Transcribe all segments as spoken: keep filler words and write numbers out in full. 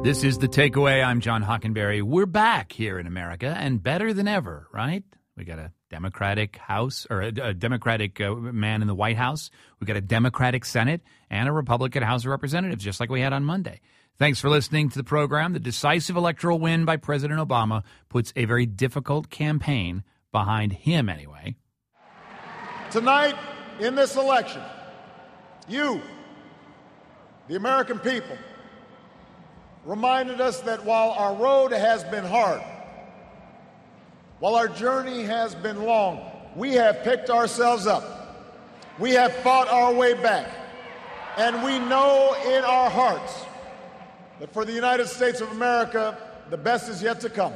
This is The Takeaway. I'm John Hockenberry. We're back here in America, and better than ever, right? We got a Democratic House, or a, a Democratic uh, man in the White House. We got a Democratic Senate and a Republican House of Representatives, just like we had on Monday. Thanks for listening to the program. The decisive electoral win by President Obama puts a very difficult campaign behind him, anyway. Tonight, in this election, you, the American people, reminded us that while our road has been hard, while our journey has been long, we have picked ourselves up. We have fought our way back. And we know in our hearts that for the United States of America, the best is yet to come.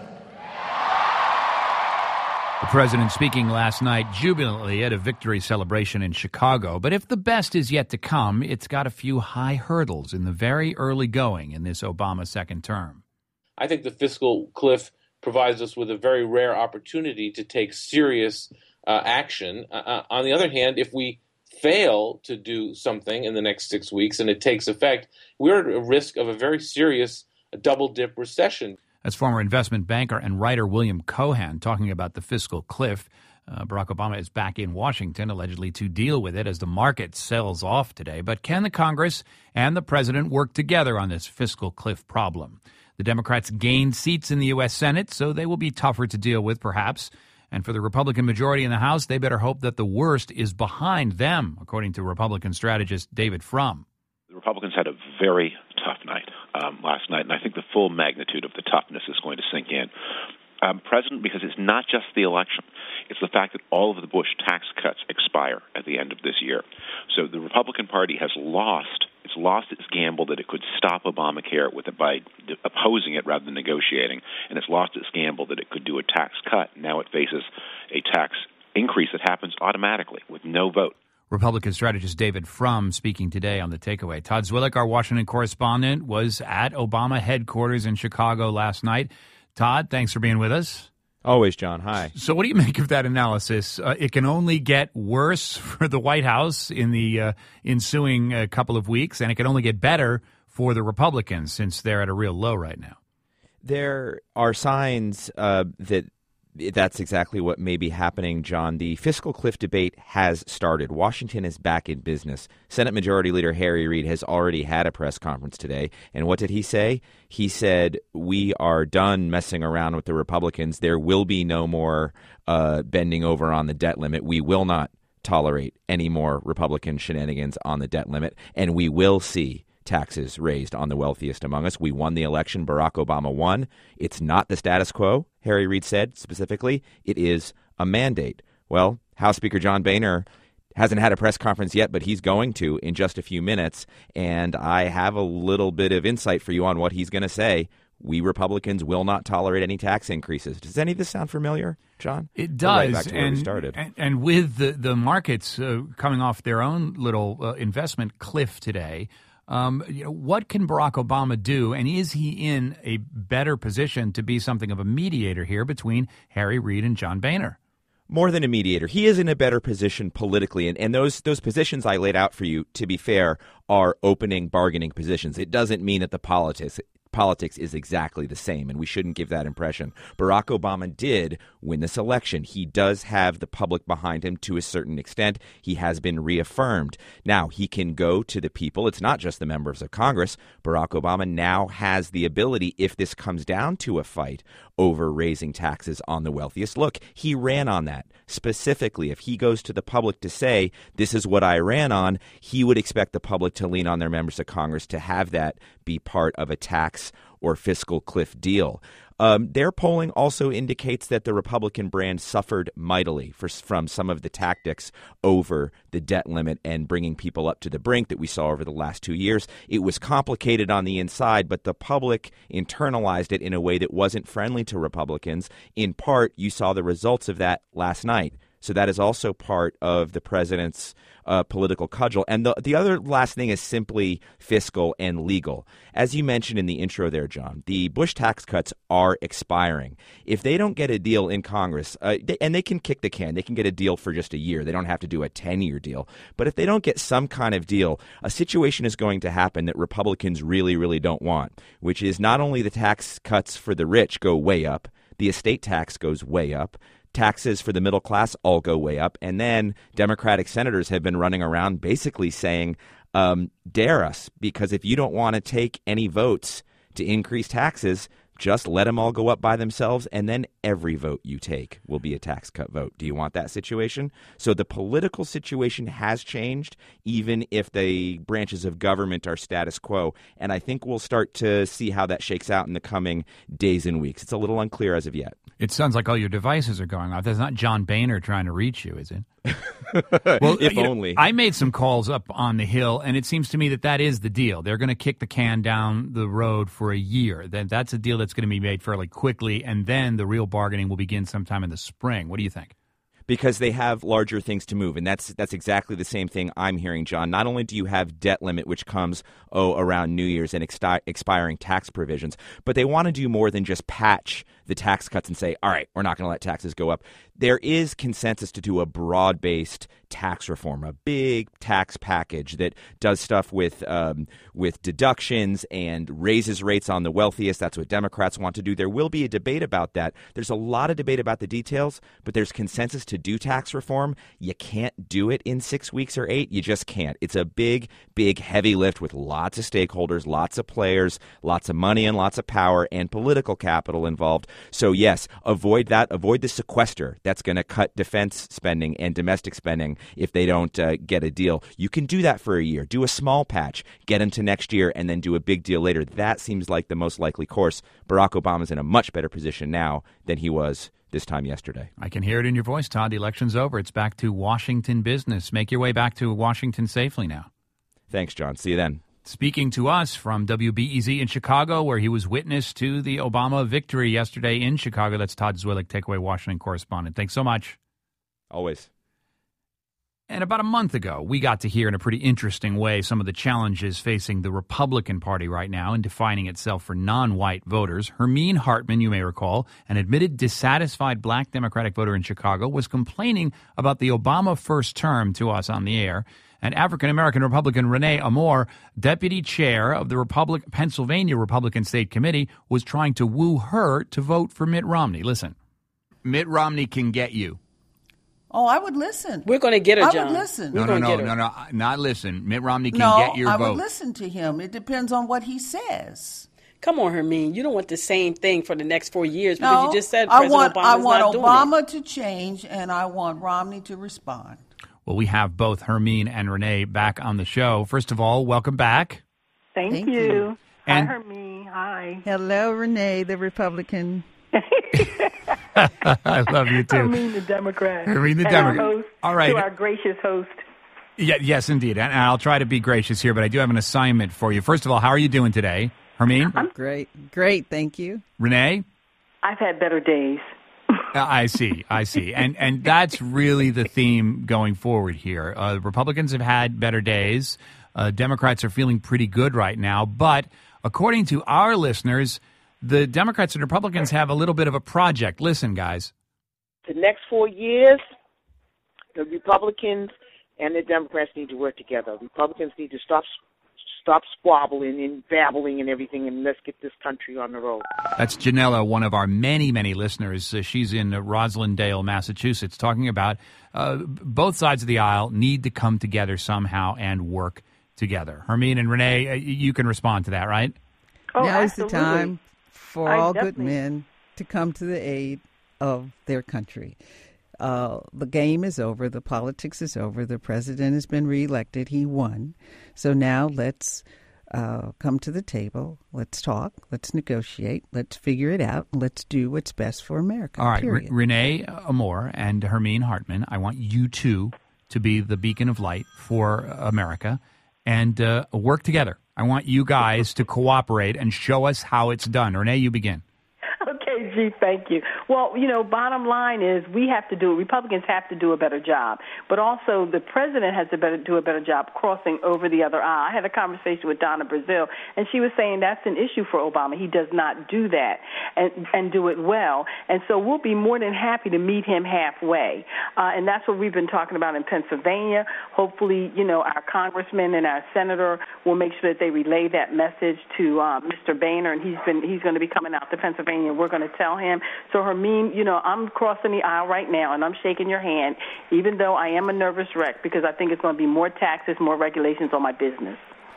The president speaking last night jubilantly at a victory celebration in Chicago. But if the best is yet to come, it's got a few high hurdles in the very early going in this Obama second term. I think the fiscal cliff provides us with a very rare opportunity to take serious uh, action. Uh, on the other hand, if we fail to do something in the next six weeks and it takes effect, we're at a risk of a very serious double-dip recession. That's former investment banker and writer William Cohan talking about the fiscal cliff. Uh, Barack Obama is back in Washington, allegedly to deal with it as the market sells off today. But can the Congress and the president work together on this fiscal cliff problem? The Democrats gained seats in the U S. Senate, so they will be tougher to deal with, perhaps. And for the Republican majority in the House, they better hope that the worst is behind them, according to Republican strategist David Frum. The Republicans had a very tough night um, last night, and I think the full magnitude of the toughness is going to sink in. Um, President, because it's not just the election, it's the fact that all of the Bush tax cuts expire at the end of this year. So the Republican Party has lost, it's lost its gamble that it could stop Obamacare with it by opposing it rather than negotiating, and it's lost its gamble that it could do a tax cut. Now it faces a tax increase that happens automatically with no vote. Republican strategist David Frum speaking today on The Takeaway. Todd Zwillich, our Washington correspondent, was at Obama headquarters in Chicago last night. Todd, thanks for being with us. Always, John. Hi. So what do you make of that analysis? Uh, it can only get worse for the White House in the uh, ensuing uh, couple of weeks, and it can only get better for the Republicans since they're at a real low right now. There are signs uh, that that's exactly what may be happening, John. The fiscal cliff debate has started. Washington is back in business. Senate Majority Leader Harry Reid has already had a press conference today. And what did he say? He said, we are done messing around with the Republicans. There will be no more uh, bending over on the debt limit. We will not tolerate any more Republican shenanigans on the debt limit. And we will see taxes raised on the wealthiest among us. We won the election. Barack Obama won. It's not the status quo, Harry Reid said specifically. It is a mandate. Well, House Speaker John Boehner hasn't had a press conference yet, but he's going to in just a few minutes. And I have a little bit of insight for you on what he's going to say. We Republicans will not tolerate any tax increases. Does any of this sound familiar, John? It does. Right back to where and, we started. And, and with the, the markets uh, coming off their own little uh, investment cliff today, Um, you know, what can Barack Obama do, and is he in a better position to be something of a mediator here between Harry Reid and John Boehner? More than a mediator. He is in a better position politically, and, and those those positions I laid out for you, to be fair, are opening bargaining positions. It doesn't mean that the politics politics is exactly the same, and we shouldn't give that impression. Barack Obama did win this election. He does have the public behind him to a certain extent. He has been reaffirmed. Now, he can go to the people. It's not just the members of Congress. Barack Obama now has the ability, if this comes down to a fight over raising taxes on the wealthiest. Look, he ran on that. Specifically, if he goes to the public to say, this is what I ran on, he would expect the public to lean on their members of Congress to have that be part of a tax or fiscal cliff deal. Um, their polling also indicates that the Republican brand suffered mightily for, from some of the tactics over the debt limit and bringing people up to the brink that we saw over the last two years. It was complicated on the inside, but the public internalized it in a way that wasn't friendly to Republicans. In part, you saw the results of that last night. So that is also part of the president's uh, political cudgel. And the, the other last thing is simply fiscal and legal. As you mentioned in the intro there, John, the Bush tax cuts are expiring. If they don't get a deal in Congress, uh, they, and they can kick the can, they can get a deal for just a year. They don't have to do a ten-year deal. But if they don't get some kind of deal, a situation is going to happen that Republicans really, really don't want, which is not only the tax cuts for the rich go way up, the estate tax goes way up, taxes for the middle class all go way up. And then Democratic senators have been running around basically saying, um, dare us, because if you don't want to take any votes to increase taxes, just let them all go up by themselves, and then every vote you take will be a tax cut vote. Do you want that situation? So the political situation has changed, even if the branches of government are status quo. And I think we'll start to see how that shakes out in the coming days and weeks. It's a little unclear as of yet. It sounds like all your devices are going off. That's not John Boehner trying to reach you, is it? Well, if only. Know, I made some calls up on the Hill, and it seems to me that that is the deal. They're going to kick the can down the road for a year. That That's a deal that's going to be made fairly quickly, and then the real bargaining will begin sometime in the spring. What do you think? Because they have larger things to move. And that's that's exactly the same thing I'm hearing, John. Not only do you have debt limit, which comes, oh, around New Year's and expi- expiring tax provisions, but they want to do more than just patch the tax cuts and say, all right, we're not going to let taxes go up. There is consensus to do a broad-based tax reform, a big tax package that does stuff with um, with deductions and raises rates on the wealthiest. That's what Democrats want to do. There will be a debate about that. There's a lot of debate about the details, but there's consensus to do tax reform. You can't do it in six weeks or eight. You just can't. It's a big, big, heavy lift with lots of stakeholders, lots of players, lots of money and lots of power and political capital involved. So, yes, avoid that. Avoid the sequester. That's going to cut defense spending and domestic spending if they don't uh, get a deal. You can do that for a year. Do a small patch, get into next year, and then do a big deal later. That seems like the most likely course. Barack Obama's in a much better position now than he was this time yesterday. I can hear it in your voice, Todd. The election's over. It's back to Washington business. Make your way back to Washington safely now. Thanks, John. See you then. Speaking to us from W B E Z in Chicago, where he was witness to the Obama victory yesterday in Chicago. That's Todd Zwillich, Takeaway Washington correspondent. Thanks so much. Always. And about a month ago, we got to hear in a pretty interesting way some of the challenges facing the Republican Party right now in defining itself for non-white voters. Hermine Hartman, you may recall, an admitted dissatisfied black Democratic voter in Chicago, was complaining about the Obama first term to us on the air. And African-American Republican Renee Amor, deputy chair of the Republic, Pennsylvania Republican State Committee, was trying to woo her to vote for Mitt Romney. Listen, Mitt Romney can get you. Oh, I would listen. We're going to get her, I John. would listen. No, no, no, no, no, not listen. Mitt Romney can no, get your I vote. would listen to him. It depends on what he says. Come on, Hermine. You don't want the same thing for the next four years because no, you just said I President want, Obama's I want not doing Obama it. to change, and I want Romney to respond. Well, we have both Hermine and Renee back on the show. First of all, welcome back. Thank, Thank you. you. And Hi, Hermine. Hi. Hello, Renee, the Republican. I love you, too. Hermine, the Democrat. Hermine, the and Democrat. Our host, all right. To our gracious host. Yeah, yes, indeed. And I'll try to be gracious here, but I do have an assignment for you. First of all, how are you doing today? Hermine? I'm great. Great, thank you. Renee? I've had better days. Uh, I see, I see. And and that's really the theme going forward here. Uh, Republicans have had better days. Uh, Democrats are feeling pretty good right now. But according to our listeners, the Democrats and Republicans have a little bit of a project. Listen, guys. The next four years, the Republicans and the Democrats need to work together. Republicans need to stop stop squabbling and babbling and everything, and let's get this country on the road. That's Janella, one of our many, many listeners. Uh, she's in uh, Roslindale, Massachusetts, talking about uh, both sides of the aisle need to come together somehow and work together. Hermine and Renee, uh, you can respond to that, right? Oh, now absolutely. is the time for I all definitely... good men to come to the aid of their country. Uh, the game is over. The politics is over. The president has been reelected. He won. So now let's uh, come to the table. Let's talk. Let's negotiate. Let's figure it out. Let's do what's best for America. All right. Period. R- Renee Amor and Hermine Hartman, I want you two to be the beacon of light for America and uh, work together. I want you guys to cooperate and show us how it's done. Renee, you begin. Okay, Gee, thank you. Well, you know, bottom line is we have to do, Republicans have to do a better job, but also the president has to better, do a better job crossing over the other aisle. I had a conversation with Donna Brazile, and she was saying that's an issue for Obama. He does not do that and, and do it well, and so we'll be more than happy to meet him halfway, uh, and that's what we've been talking about in Pennsylvania. Hopefully, you know, our congressman and our senator will make sure that they relay that message to uh, Mister Boehner, and he's been he's going to be coming out to Pennsylvania. We're going to tell him. So, Hermine, you know, I'm crossing the aisle right now, and I'm shaking your hand, even though I am a nervous wreck, because I think it's going to be more taxes, more regulations on my business.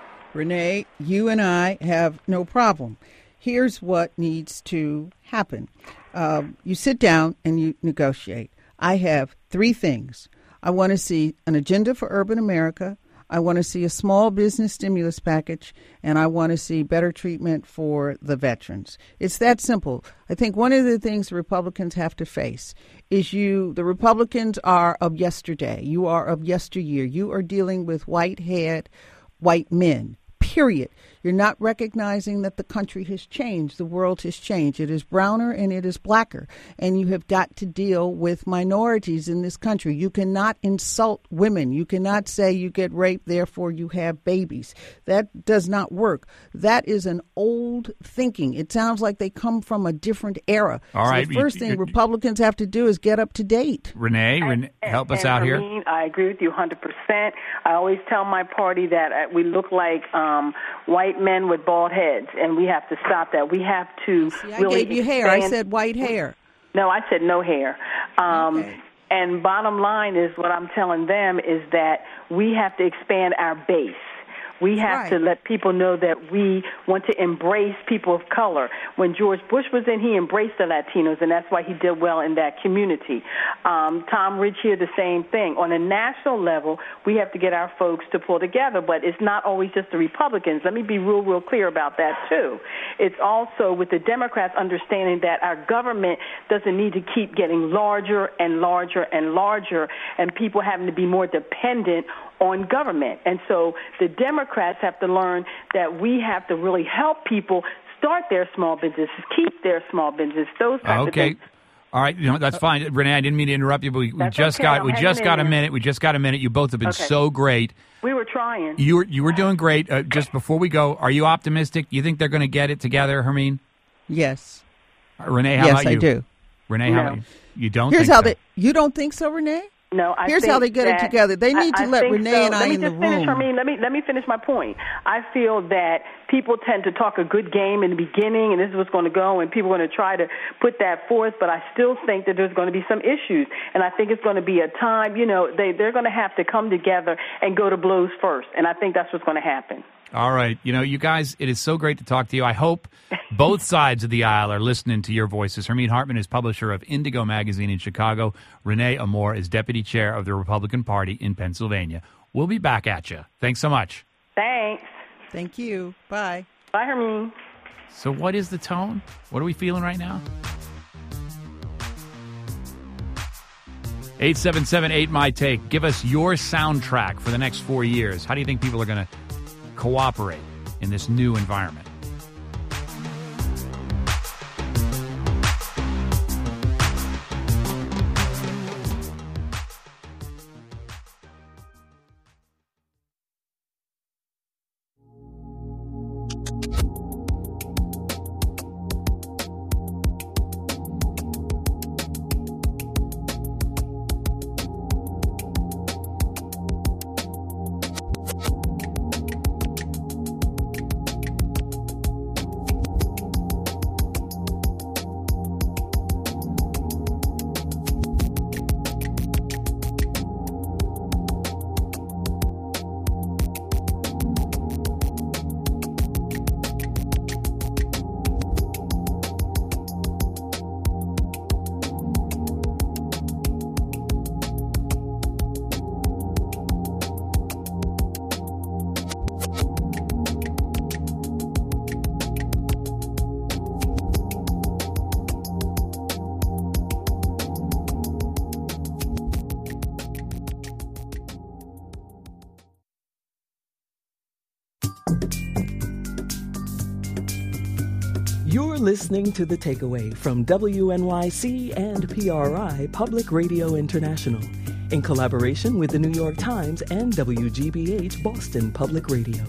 Renee, you and I have no problem. Here's what needs to happen. Uh, you sit down and you negotiate. I have three things. I want to see an agenda for urban America. I want to see a small business stimulus package, and I want to see better treatment for the veterans. It's that simple. I think one of the things the Republicans have to face is you, the Republicans are of yesterday. You are of yesteryear. You are dealing with white-haired white men, period. You're not recognizing that the country has changed. The world has changed. It is browner and it is blacker. And you have got to deal with minorities in this country. You cannot insult women. You cannot say you get raped, therefore you have babies. That does not work. That is an old thinking. It sounds like they come from a different era. All so right. The first thing Republicans have to do is get up to date. Renee, Renee help us and out here. Hermine, I agree with you one hundred percent. I always tell my party that uh, we look like um, white men with bald heads, and we have to stop that. We have to See, I really gave you hair. I said white hair. No, I said no hair. Um, okay. And bottom line is what I'm telling them is that we have to expand our base. We have right. to let people know that we want to embrace people of color. When George Bush was in, he embraced the Latinos, and that's why he did well in that community. Um, Tom Ridge here, the same thing. On a national level, we have to get our folks to pull together, but it's not always just the Republicans. Let me be real, real clear about that, too. It's also with the Democrats understanding that our government doesn't need to keep getting larger and larger and larger, and people having to be more dependent on government. And so the Democrats have to learn that we have to really help people start their small businesses, keep their small businesses, those types okay. of things. All right, you know, that's fine. Renee, I didn't mean to interrupt you, but we, we just okay. got I'm we just hanging got in a there. minute. We just got a minute. You both have been Okay. so great. We were trying. You were you were doing great. Uh, just before we go, are you optimistic? You think they're going to get it together, Hermine? Yes. Uh, Renee, how yes, about you? I do. Renee, how No. about you? You don't Here's think how so? they. You don't think so, Renee? No, I Here's think how they get that, it together. They need I, to I let think Renee so. and I let me in the just finish, room. Hermine. Let me let me finish my point. I feel that people tend to talk a good game in the beginning, and this is what's going to go, and people are going to try to put that forth. But I still think that there's going to be some issues, and I think it's going to be a time. You know, they they're going to have to come together and go to blows first, and I think that's what's going to happen. All right. You know, you guys, it is so great to talk to you. I hope both sides of the aisle are listening to your voices. Hermine Hartman is publisher of Indigo Magazine in Chicago. Renee Amore is deputy chair of the Republican Party in Pennsylvania. We'll be back at you. Thanks so much. Thanks. Thank you. Bye. Bye, Hermine. So what is the tone? What are we feeling right now? eight seven seven eight my take. Give us your soundtrack for the next four years. How do you think people are going to cooperate in this new environment? You're listening to The Takeaway from W N Y C and P R I Public Radio International in collaboration with the New York Times and W G B H Boston Public Radio.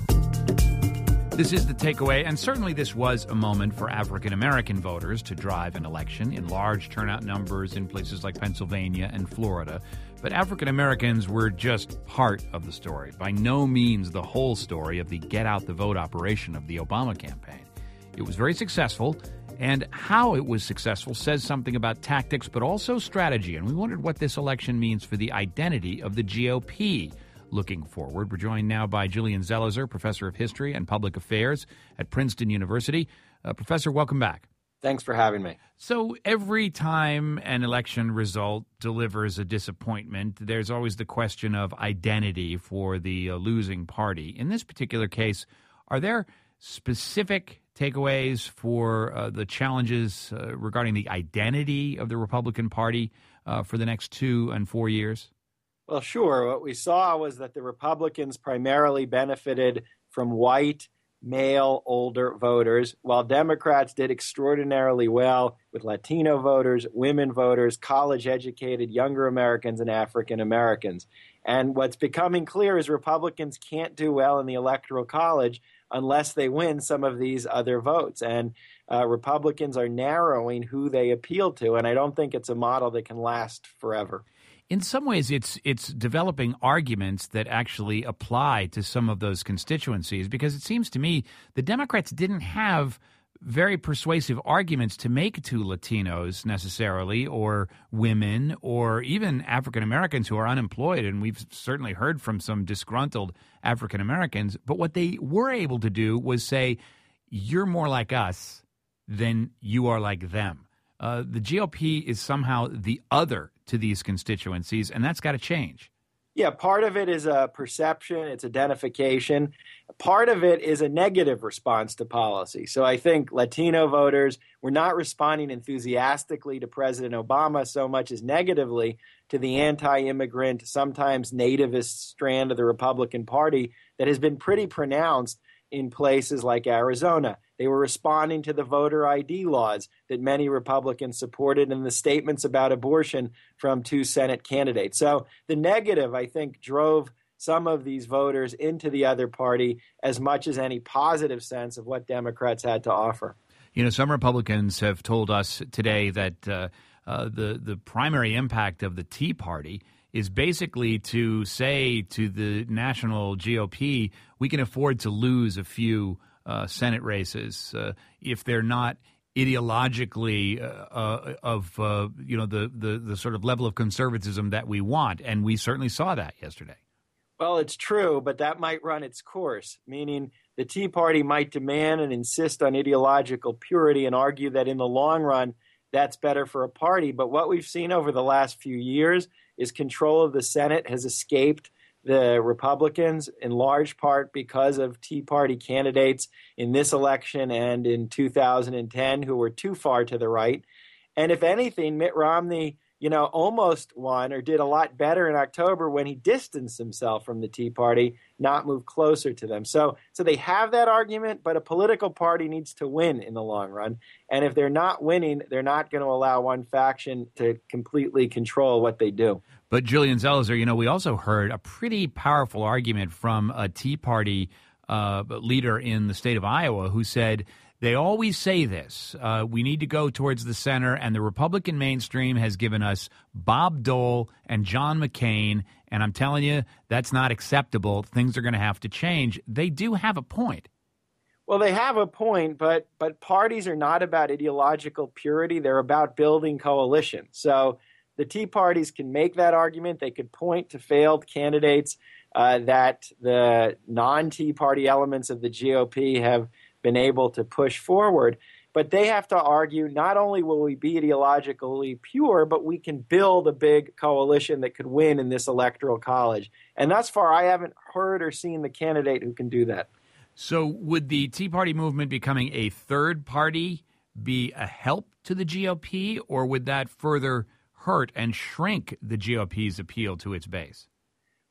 This is The Takeaway, and certainly this was a moment for African-American voters to drive an election in large turnout numbers in places like Pennsylvania and Florida. But African-Americans were just part of the story, by no means the whole story of the get-out-the-vote operation of the Obama campaign. It was very successful, and how it was successful says something about tactics, but also strategy. And we wondered what this election means for the identity of the G O P. Looking forward, we're joined now by Julian Zelizer, professor of history and public affairs at Princeton University. Uh, Professor, welcome back. Thanks for having me. So every time an election result delivers a disappointment, there's always the question of identity for the uh, losing party. In this particular case, are there specific takeaways for uh, the challenges uh, regarding the identity of the Republican Party uh, for the next two and four years? Well, sure. What we saw was that the Republicans primarily benefited from white, male, older voters, while Democrats did extraordinarily well with Latino voters, women voters, college-educated, younger Americans, and African Americans. And what's becoming clear is Republicans can't do well in the Electoral College unless they win some of these other votes. And uh, Republicans are narrowing who they appeal to, and I don't think it's a model that can last forever. In some ways, it's it's developing arguments that actually apply to some of those constituencies, because it seems to me the Democrats didn't have very persuasive arguments to make to Latinos necessarily, or women, or even African Americans who are unemployed. And we've certainly heard from some disgruntled African Americans. But what they were able to do was say, you're more like us than you are like them. Uh, the G O P is somehow the other to these constituencies, and that's got to change. Yeah, part of it is a perception, it's identification. Part of it is a negative response to policy. So I think Latino voters were not responding enthusiastically to President Obama so much as negatively to the anti-immigrant, sometimes nativist strand of the Republican Party that has been pretty pronounced in places like Arizona. They were responding to the voter I D laws that many Republicans supported and the statements about abortion from two Senate candidates. So the negative, I think, drove some of these voters into the other party as much as any positive sense of what Democrats had to offer. You know, some Republicans have told us today that uh, uh, the, the primary impact of the Tea Party is basically to say to the national G O P, we can afford to lose a few uh, Senate races uh, if they're not ideologically uh, uh, of uh, you know the, the the sort of level of conservatism that we want, and we certainly saw that yesterday. Well, it's true, but that might run its course, meaning the Tea Party might demand and insist on ideological purity and argue that in the long run that's better for a party. But what we've seen over the last few years is control of the Senate has escaped the Republicans, in large part because of Tea Party candidates in this election and in two thousand ten who were too far to the right. And if anything, Mitt Romney, you know, almost won or did a lot better in October when he distanced himself from the Tea Party, not moved closer to them. So, so they have that argument, but a political party needs to win in the long run. And if they're not winning, they're not going to allow one faction to completely control what they do. But Julian Zelizer, you know, we also heard a pretty powerful argument from a Tea Party uh, leader in the state of Iowa who said, they always say this, uh, we need to go towards the center, and the Republican mainstream has given us Bob Dole and John McCain, and I'm telling you, that's not acceptable. Things are going to have to change. They do have a point. Well, they have a point, but but parties are not about ideological purity. They're about building coalitions. So the Tea Parties can make that argument. They could point to failed candidates uh, that the non-Tea Party elements of the G O P have been able to push forward. But they have to argue not only will we be ideologically pure, but we can build a big coalition that could win in this electoral college. And thus far, I haven't heard or seen the candidate who can do that. So would the Tea Party movement becoming a third party be a help to the G O P, or would that further hurt and shrink the G O P's appeal to its base?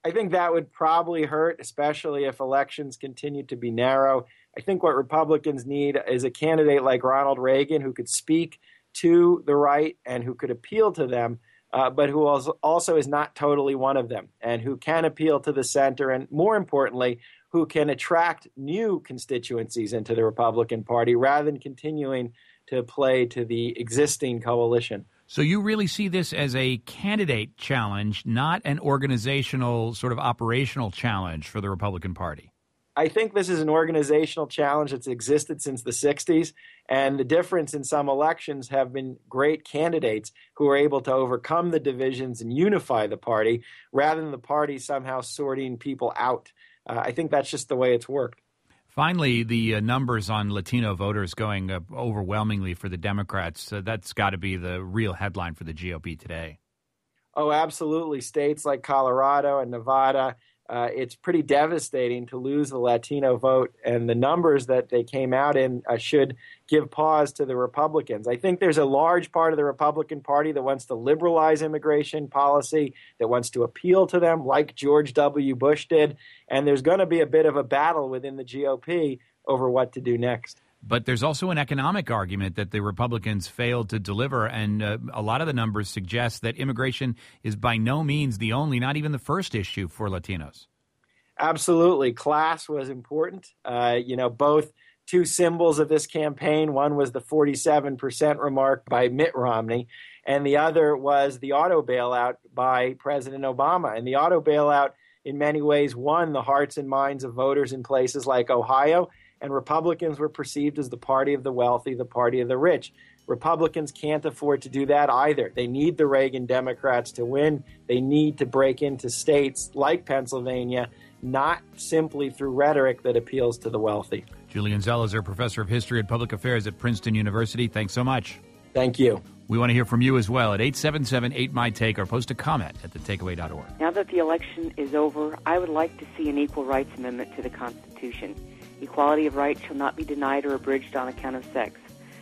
I think that would probably hurt, especially if elections continue to be narrow. I think what Republicans need is a candidate like Ronald Reagan who could speak to the right and who could appeal to them, uh, but who also is not totally one of them, and who can appeal to the center, and more importantly, who can attract new constituencies into the Republican Party rather than continuing to play to the existing coalition. So you really see this as a candidate challenge, not an organizational, sort of operational challenge for the Republican Party? I think this is an organizational challenge that's existed since the sixties, and the difference in some elections have been great candidates who are able to overcome the divisions and unify the party rather than the party somehow sorting people out. Uh, I think that's just the way it's worked. Finally, the uh, numbers on Latino voters going uh, overwhelmingly for the Democrats, uh, that's got to be the real headline for the G O P today. Oh, absolutely. States like Colorado and Nevada, uh, it's pretty devastating to lose the Latino vote, and the numbers that they came out in uh, should give pause to the Republicans. I think there's a large part of the Republican Party that wants to liberalize immigration policy, that wants to appeal to them like George W. Bush did, and there's going to be a bit of a battle within the G O P over what to do next. But there's also an economic argument that the Republicans failed to deliver, and uh, a lot of the numbers suggest that immigration is by no means the only, not even the first issue for Latinos. Absolutely. Class was important. Uh, you know, both two symbols of this campaign, one was the forty-seven percent remark by Mitt Romney, and the other was the auto bailout by President Obama. And the auto bailout, in many ways, won the hearts and minds of voters in places like Ohio, and Republicans were perceived as the party of the wealthy, the party of the rich. Republicans can't afford to do that either. They need the Reagan Democrats to win. They need to break into states like Pennsylvania, not simply through rhetoric that appeals to the wealthy. Julian Zelizer, professor of history and public affairs at Princeton University. Thanks so much. Thank you. We want to hear from you as well at eight seven seven, eight, M Y, T A K E or post a comment at the takeaway dot org. Now that the election is over, I would like to see an equal rights amendment to the Constitution. Equality of rights shall not be denied or abridged on account of sex.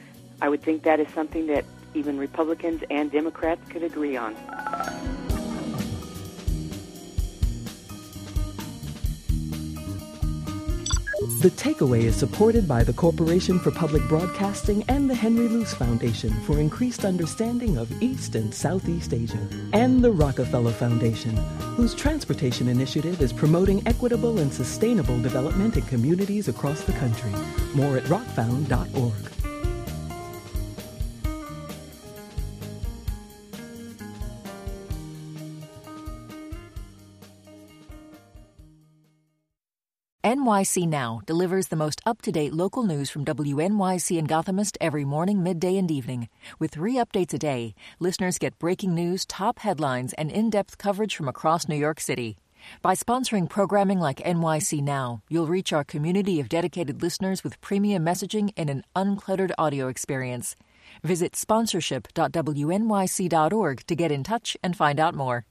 I would think that is something that even Republicans and Democrats could agree on. The Takeaway is supported by the Corporation for Public Broadcasting and the Henry Luce Foundation for increased understanding of East and Southeast Asia, and the Rockefeller Foundation, whose transportation initiative is promoting equitable and sustainable development in communities across the country. More at rock found dot org. N Y C Now delivers the most up-to-date local news from W N Y C and Gothamist every morning, midday, and evening. With three updates a day, listeners get breaking news, top headlines, and in-depth coverage from across New York City. By sponsoring programming like N Y C Now, you'll reach our community of dedicated listeners with premium messaging and an uncluttered audio experience. Visit sponsorship dot W N Y C dot org to get in touch and find out more.